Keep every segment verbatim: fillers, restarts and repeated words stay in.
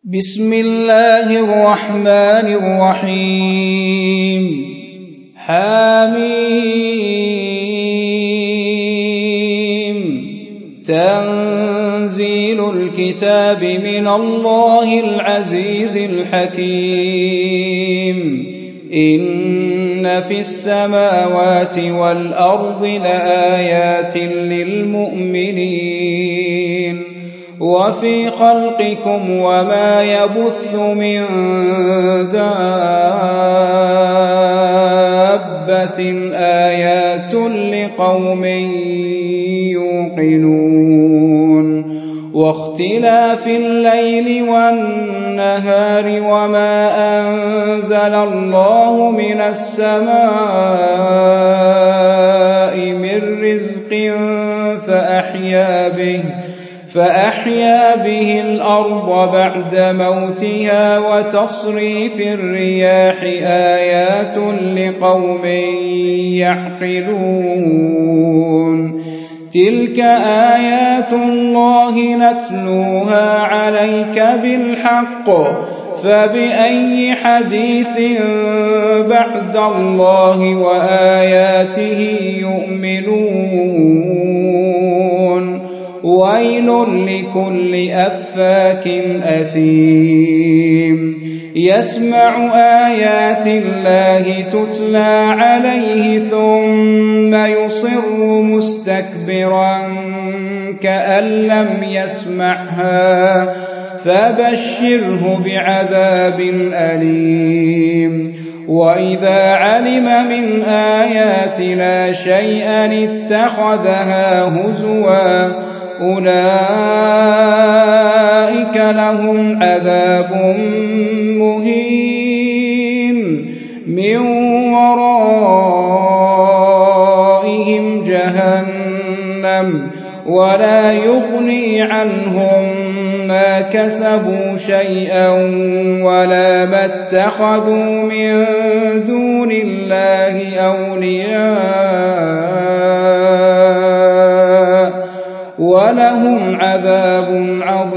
بسم الله الرحمن الرحيم حميم تنزيل الكتاب من الله العزيز الحكيم إن في السماوات والأرض لآيات للمؤمنين وفي خلقكم وما يبث من دابة آيات لقوم يوقنون واختلاف الليل والنهار وما أنزل الله من السماء من رزق فأحيا به فأحيا به الأرض بعد موتها وتصريف الرياح آيات لقوم يعقلون تلك آيات الله نتلوها عليك بالحق فبأي حديث بعد الله وآياته يؤمنون ويل لكل أفاك أثيم يسمع آيات الله تتلى عليه ثم يصر مستكبرا كأن لم يسمعها فبشره بعذاب أليم وإذا علم من آياتنا شيئا اتخذها هزوا أولئك لهم عذاب مهين من ورائهم جهنم ولا يغني عنهم ما كسبوا شيئا ولا ما اتخذوا من دون الله أولياء ولهم عذاب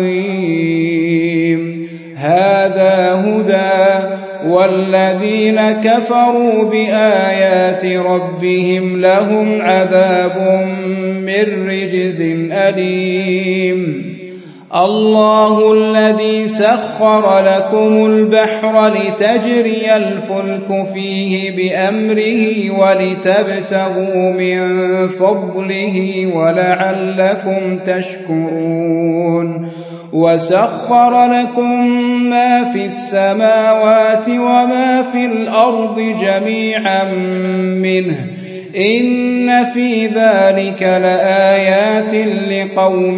عظيم هذا هدى والذين كفروا بآيات ربهم لهم عذاب من رجز أليم الله الذي سخر لكم البحر لتجري الفلك فيه بأمره ولتبتغوا من فضله ولعلكم تشكرون وسخر لكم ما في السماوات وما في الأرض جميعا منه إن في ذلك لآيات لقوم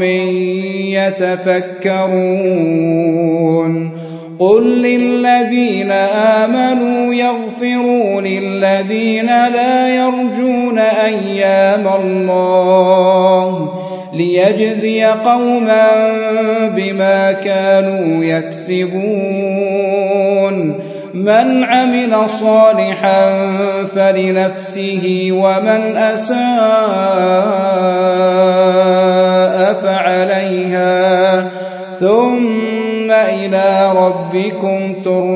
يتفكرون قل للذين آمنوا يغفروا للذين لا يرجون أيام الله ليجزي قوما بما كانوا يكسبون من عمل صالحا فلنفسه ومن أساء فعليها ثم إلى ربكم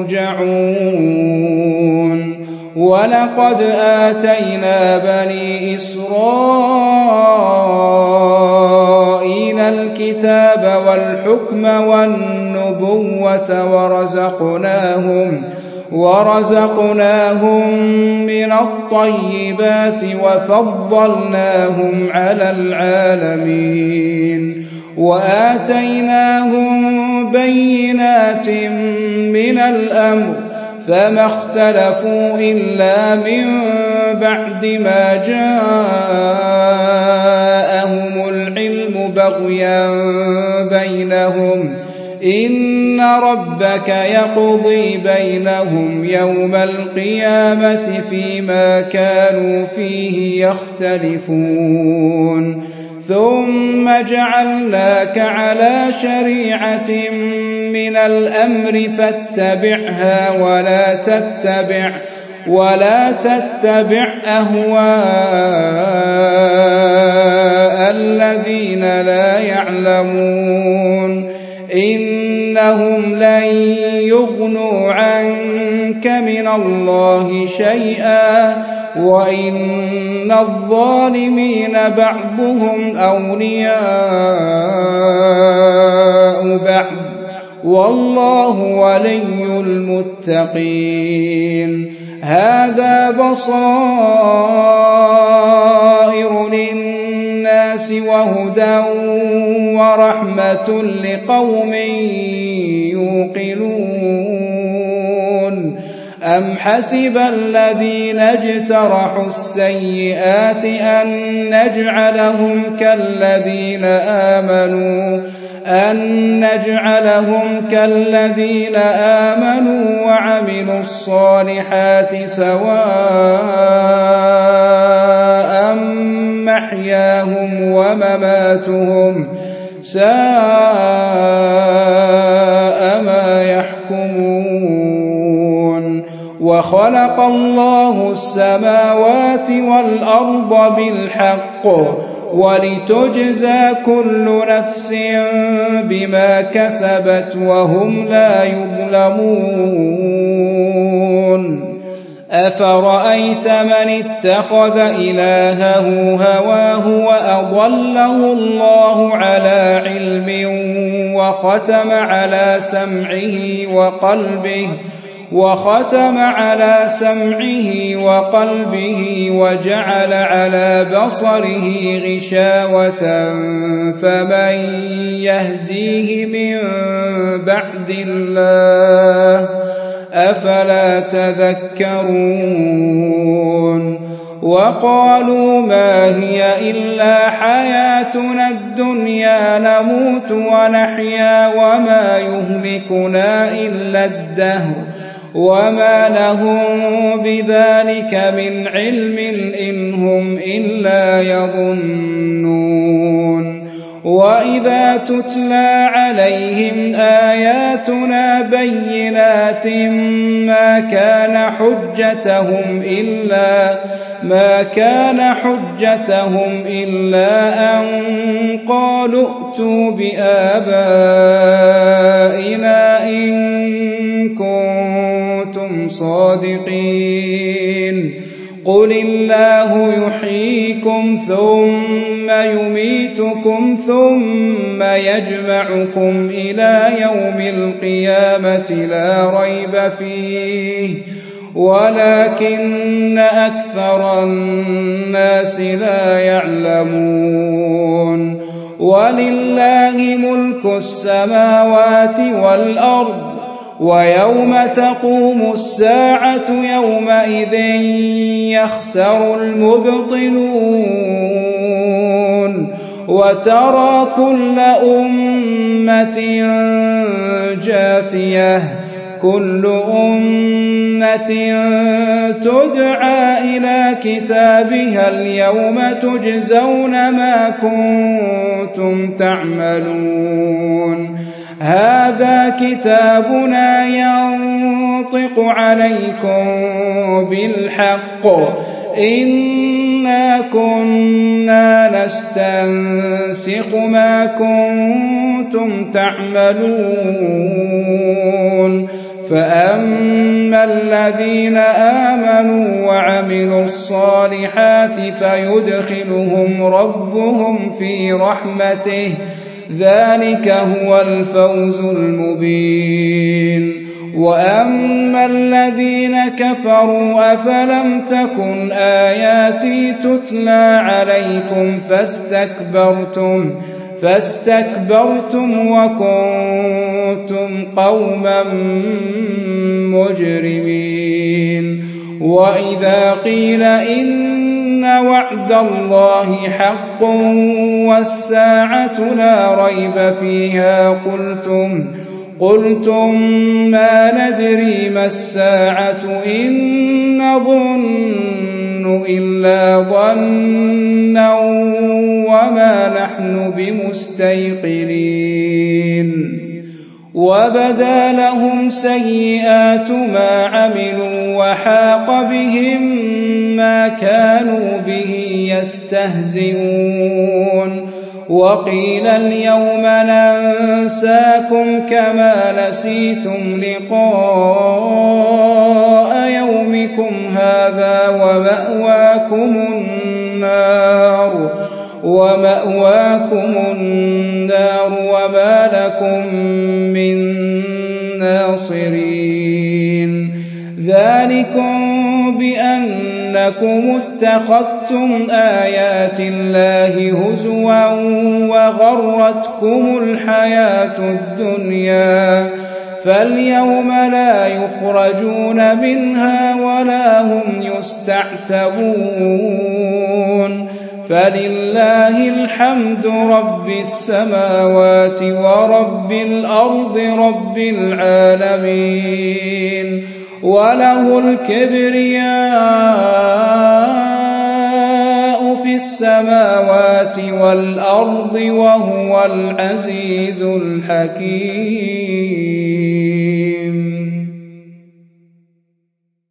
ترجعون ولقد آتينا بني إسرائيل الكتاب والحكم والنبوة ورزقناهم ورزقناهم من الطيبات وفضلناهم على العالمين وآتيناهم بينات من الأمر فما اختلفوا إلا من بعد ما جاءهم العلم بغيا بينهم إن ربك يقضي بينهم يوم القيامة فيما كانوا فيه يختلفون ثم جعلناك على شريعة من الأمر فاتبعها ولا تتبع ولا تتبع أهواء الذين لا يعلمون إن إنهم لن يغنوا عنك من الله شيئا وإن الظالمين بعضهم أولياء بعض والله ولي المتقين. هذا بصائر للناس وهدى ورحمة لقوم يوقنون. أم حسب الذين اجترحوا السيئات أن نجعلهم كالذين آمنوا أن نجعلهم كالذين آمنوا وعملوا الصالحات سواء محياهم ومماتهم ساء ما يحكمون. وخلق الله السماوات والأرض بالحق ولتجزى كل نفس بما كسبت وهم لا يظلمون. أفرأيت من اتخذ إلهه هواه وأضله الله على علم وختم على سمعه وقلبه وختم على سمعه وقلبه وجعل على بصره غشاوة فمن يهديه من بعد الله أفلا تذكرون. وقالوا ما هي إلا حياتنا الدنيا نموت ونحيا وما يهلكنا إلا الدهر وما لهم بذلك من علم إن هم إلا يظنون. وإذا تتلى عليهم آياتنا بينات ما كان حجتهم إلا ما كان حجتهم إلا أن قالوا ائتوا بآبائنا إن كنتم صادقين. قل الله يحييكم ثم يميتكم ثم يجمعكم إلى يوم القيامة لا ريب فيه ولكن أكثر الناس لا يعلمون. ولله ملك السماوات والأرض ويوم تقوم الساعة يومئذ يخسر المبطلون. وترى كل أمة جاثية كل أمة تدعى إلى كتابها اليوم تجزون ما كنتم تعملون. هذا كتابنا ينطق عليكم بالحق إنا كنا نستنسخ ما كنتم تعملون. فأما الذين آمنوا وعملوا الصالحات فيدخلهم ربهم في رحمته ذلك هو الفوز المبين. وأما الذين كفروا أفلم تكن آياتي تتلى عليكم فاستكبرتم فاستكبرتم وكنتم قوما مجرمين. وإذا قيل إن وعد الله حق والساعة لا ريب فيها قلتم قلتم ما ندري ما الساعة إن نظن إلا ظنا وما نحن بمستيقنين. وبدا لهم سيئات ما عملوا وحاق بهم ما كانوا به يستهزئون. وقيل اليوم ننساكم كما نسيتم لقاء يومكم هذا ومأواكم النار ومأواكم النار وما لكم من ناصرين ذلكم بأنكم اتخذتم آيات الله هزوا وغرتكم الحياة الدنيا فاليوم لا يخرجون منها ولا هم يستعتبون فلله الحمد رب السماوات ورب الأرض رب العالمين وله الكبرياء في السماوات والأرض وهو العزيز الحكيم.